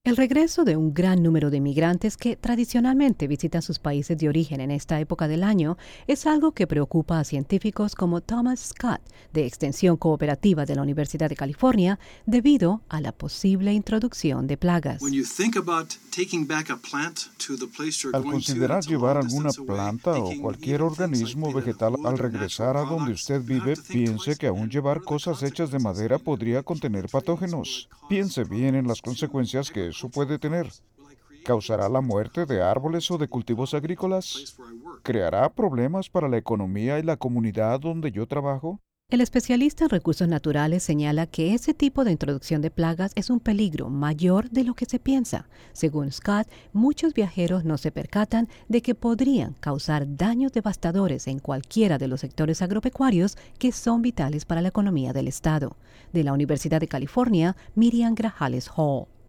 El regreso de un gran número de migrantes que tradicionalmente visitan sus países de origen en esta época del año es algo que preocupa a científicos como Thomas Scott, de Extensión Cooperativa de la Universidad de California, debido a la posible introducción de plagas. Al considerar llevar alguna planta o cualquier organismo vegetal al regresar a donde usted vive, piense que aún llevar cosas hechas de madera podría contener patógenos. Piense bien en las consecuencias que eso puede tener. ¿Causará la muerte de árboles o de cultivos agrícolas? ¿Creará problemas para la economía y la comunidad donde yo trabajo? El especialista en recursos naturales señala que ese tipo de introducción de plagas es un peligro mayor de lo que se piensa. Según Scott, muchos viajeros no se percatan de que podrían causar daños devastadores en cualquiera de los sectores agropecuarios que son vitales para la economía del estado. De la Universidad de California, Miriam Grajales Hall.